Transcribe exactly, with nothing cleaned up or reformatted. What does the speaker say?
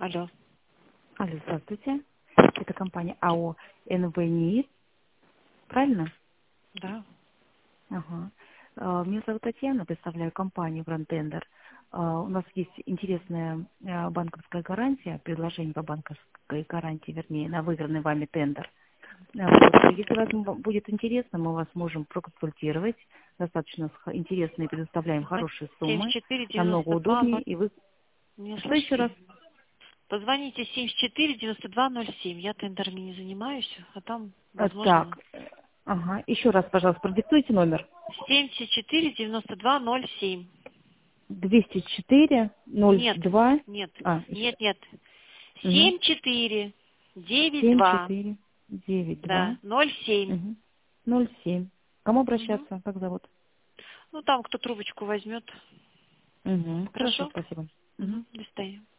Алло. Алло, здравствуйте. Это компания АО НВНИ. Правильно? Да. Ага. А, Меня зовут Татьяна, представляю компанию Грантендер. У нас есть интересная а, банковская гарантия, предложение по банковской гарантии, вернее, на выигранный вами тендер. А, вот, Если вам будет интересно, мы вас можем проконсультировать. Достаточно х- интересные, предоставляем хорошие семьдесят суммы, четыре намного девяносто два удобнее. ноль. И вы... Не Что еще раз? слышите? Позвоните семьдесят четыре девяносто два ноль семь. Я тендерами не занимаюсь, а там, А, возможно, Так, э, ага. Еще раз, пожалуйста, продиктуйте номер. семьдесят четыре девяносто два ноль семь. двести четыре ноль Нет, два, нет, а, еще, нет, нет. угу, Семь четыре девять семь два. четыре девять Да, два, ноль семь. угу, ноль семь. Кому Угу. обращаться? Как зовут? Ну там кто трубочку возьмет. Угу, хорошо, Хорошо? спасибо. Мгм. Угу. До свидания.